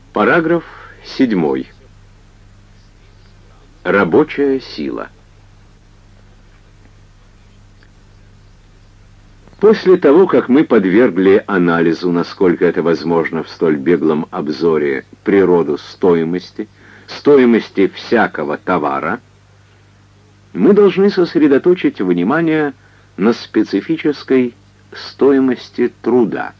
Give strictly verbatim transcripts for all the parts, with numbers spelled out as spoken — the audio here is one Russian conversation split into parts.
Параграф седьмой. Рабочая сила. После того, как мы подвергли анализу, насколько это возможно в столь беглом обзоре, природу стоимости, стоимости всякого товара, мы должны сосредоточить внимание на специфической стоимости труда.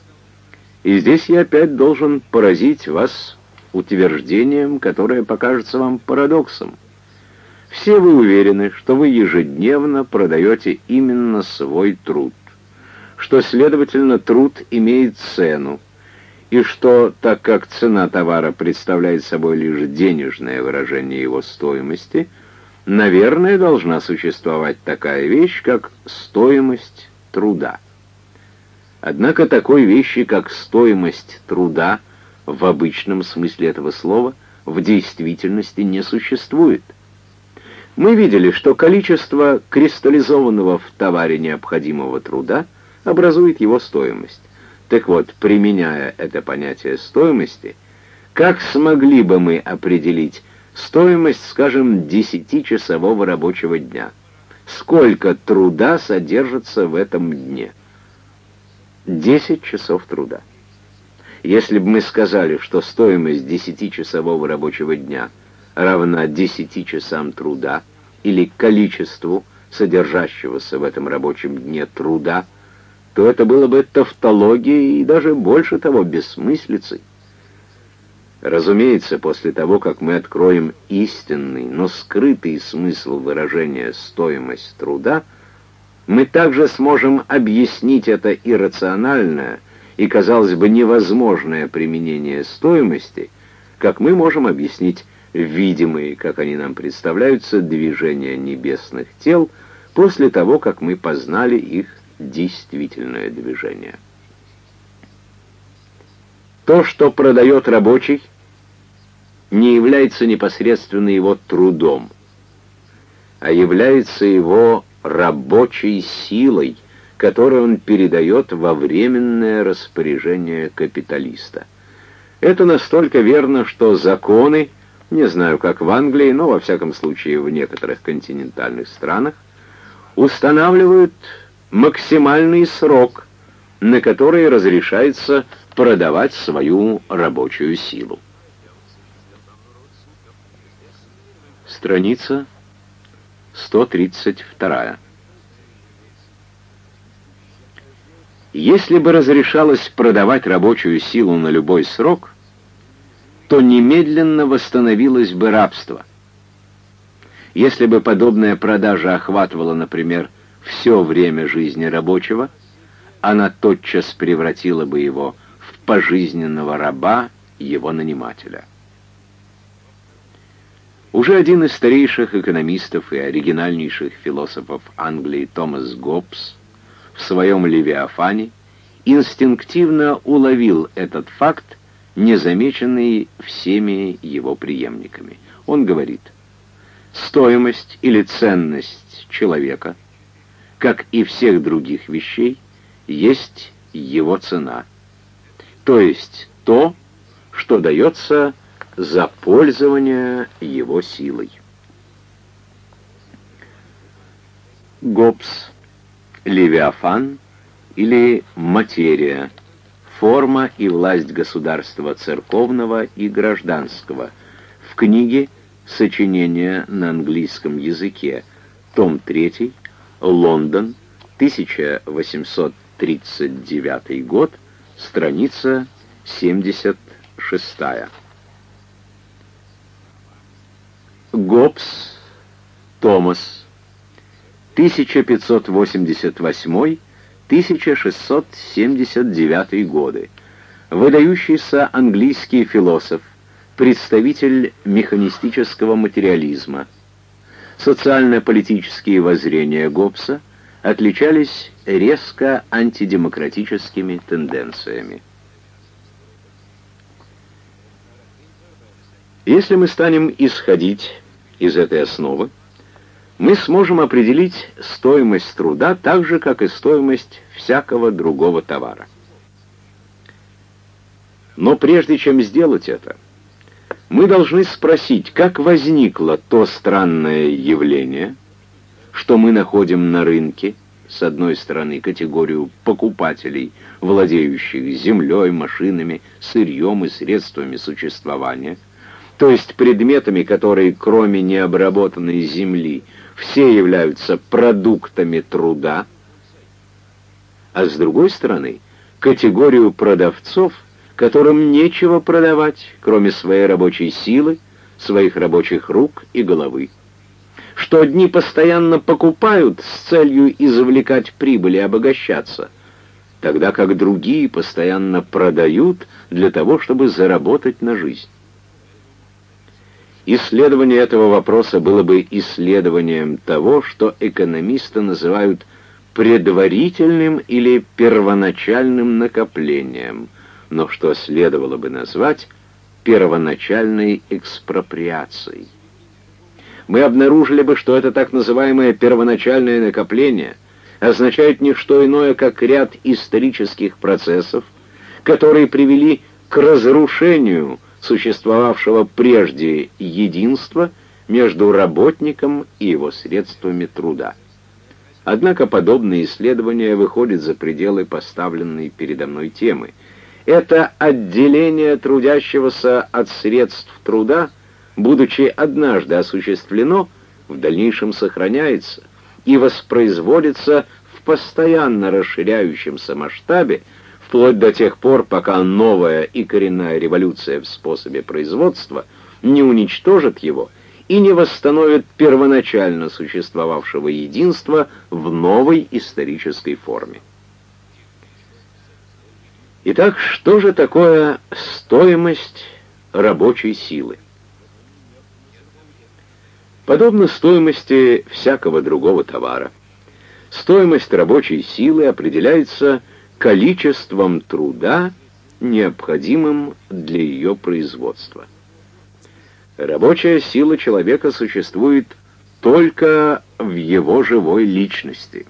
И здесь я опять должен поразить вас утверждением, которое покажется вам парадоксом. Все вы уверены, что вы ежедневно продаете именно свой труд, что, следовательно, труд имеет цену, и что, так как цена товара представляет собой лишь денежное выражение его стоимости, наверное, должна существовать такая вещь, как стоимость труда. Однако такой вещи, как стоимость труда, в обычном смысле этого слова, в действительности не существует. Мы видели, что количество кристаллизованного в товаре необходимого труда образует его стоимость. Так вот, применяя это понятие стоимости, как смогли бы мы определить стоимость, скажем, десятичасового рабочего дня? Сколько труда содержится в этом дне? десять часов труда. Если бы мы сказали, что стоимость десятичасового рабочего дня равна десяти часам труда или количеству содержащегося в этом рабочем дне труда, то это было бы тавтологией и даже больше того бессмыслицей. Разумеется, после того, как мы откроем истинный, но скрытый смысл выражения «стоимость труда», мы также сможем объяснить это иррациональное и, казалось бы, невозможное применение стоимости, как мы можем объяснить видимые, как они нам представляются, движения небесных тел после того, как мы познали их действительное движение. То, что продает рабочий, не является непосредственно его трудом, а является его рабочей силой, которую он передает во временное распоряжение капиталиста. Это настолько верно, что законы, не знаю, как в Англии, но во всяком случае в некоторых континентальных странах, устанавливают максимальный срок, на который разрешается продавать свою рабочую силу. Страница сто тридцать два. Если бы разрешалось продавать рабочую силу на любой срок, то немедленно восстановилось бы рабство. Если бы подобная продажа охватывала, например, все время жизни рабочего, она тотчас превратила бы его в пожизненного раба его нанимателя. Уже один из старейших экономистов и оригинальнейших философов Англии Томас Гоббс в своем «Левиафане» инстинктивно уловил этот факт, незамеченный всеми его преемниками. Он говорит: стоимость или ценность человека, как и всех других вещей, есть его цена, то есть то, что дается за пользование его силой. Гоббс. Левиафан или материя. Форма и власть государства церковного и гражданского. В книге «Сочинения на английском языке», том третий, Лондон, тысяча восемьсот тридцать девятый год, страница семьдесят шестая. Гоббс, Томас, тысяча пятьсот восемьдесят восьмой — тысяча шестьсот семьдесят девятый годы, выдающийся английский философ, представитель механистического материализма. Социально-политические воззрения Гоббса отличались резко антидемократическими тенденциями. Если мы станем исходить из этой основы, мы сможем определить стоимость труда так же, как и стоимость всякого другого товара. Но прежде чем сделать это, мы должны спросить, как возникло то странное явление, что мы находим на рынке, с одной стороны, категорию покупателей, владеющих землей, машинами, сырьем и средствами существования, то есть предметами, которые, кроме необработанной земли, все являются продуктами труда, а с другой стороны, категорию продавцов, которым нечего продавать, кроме своей рабочей силы, своих рабочих рук и головы, что одни постоянно покупают с целью извлекать прибыль и обогащаться, тогда как другие постоянно продают для того, чтобы заработать на жизнь. Исследование этого вопроса было бы исследованием того, что экономисты называют предварительным или первоначальным накоплением, но что следовало бы назвать первоначальной экспроприацией. Мы обнаружили бы, что это так называемое первоначальное накопление означает не что иное, как ряд исторических процессов, которые привели к разрушению существовавшего прежде единства между работником и его средствами труда. Однако подобные исследования выходят за пределы поставленной передо мной темы. Это отделение трудящегося от средств труда, будучи однажды осуществлено, в дальнейшем сохраняется и воспроизводится в постоянно расширяющемся масштабе, вплоть до тех пор, пока новая и коренная революция в способе производства не уничтожит его и не восстановит первоначально существовавшего единства в новой исторической форме. Итак, что же такое стоимость рабочей силы? Подобно стоимости всякого другого товара, стоимость рабочей силы определяется количеством труда, необходимым для ее производства. Рабочая сила человека существует только в его живой личности.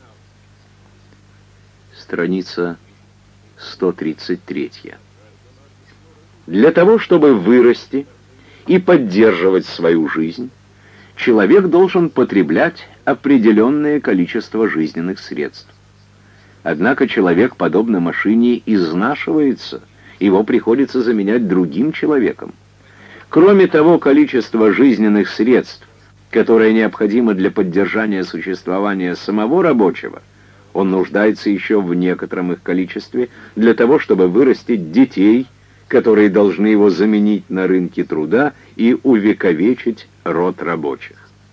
Страница сто тридцать три. Для того, чтобы вырасти и поддерживать свою жизнь, человек должен потреблять определенное количество жизненных средств. Однако человек, подобно машине, изнашивается, его приходится заменять другим человеком. Кроме того количества жизненных средств, которое необходимо для поддержания существования самого рабочего, он нуждается еще в некотором их количестве для того, чтобы вырастить детей, которые должны его заменить на рынке труда и увековечить род рабочих.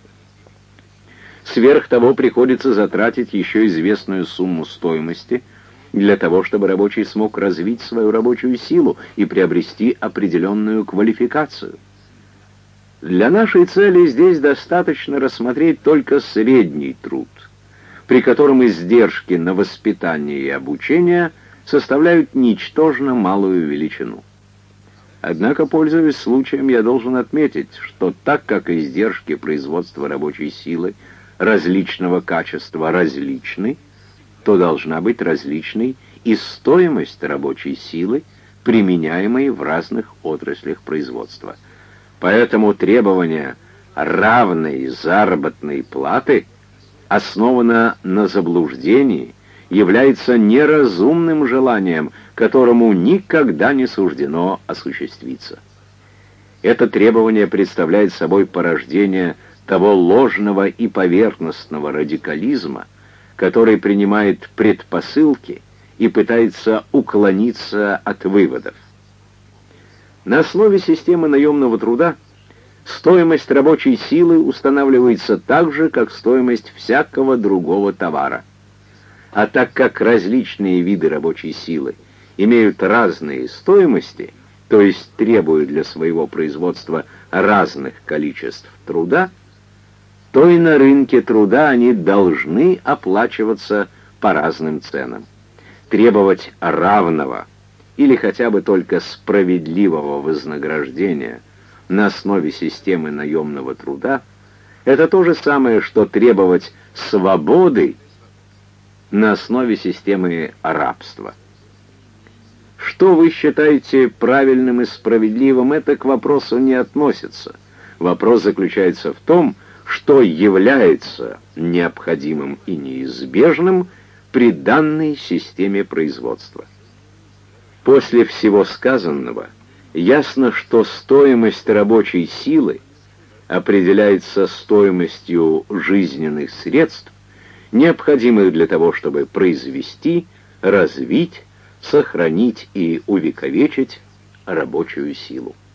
Сверх того приходится затратить еще известную сумму стоимости для того, чтобы рабочий смог развить свою рабочую силу и приобрести определенную квалификацию. Для нашей цели здесь достаточно рассмотреть только средний труд, при котором издержки на воспитание и обучение составляют ничтожно малую величину. Однако, пользуясь случаем, я должен отметить, что так как издержки производства рабочей силы различного качества различны, то должна быть различной и стоимость рабочей силы, применяемой в разных отраслях производства. Поэтому требование равной заработной платы основано на заблуждении, является неразумным желанием, которому никогда не суждено осуществиться. Это требование представляет собой порождение того ложного и поверхностного радикализма, который принимает предпосылки и пытается уклониться от выводов. На основе системы наемного труда стоимость рабочей силы устанавливается так же, как стоимость всякого другого товара. А так как различные виды рабочей силы имеют разные стоимости, то есть требуют для своего производства разных количеств труда, то и на рынке труда они должны оплачиваться по разным ценам. Требовать равного или хотя бы только справедливого вознаграждения на основе системы наемного труда — это то же самое, что требовать свободы на основе системы рабства. Что вы считаете правильным и справедливым, это к вопросу не относится. Вопрос заключается в том, что является необходимым и неизбежным при данной системе производства. После всего сказанного ясно, что стоимость рабочей силы определяется стоимостью жизненных средств, необходимых для того, чтобы произвести, развить, сохранить и увековечить рабочую силу.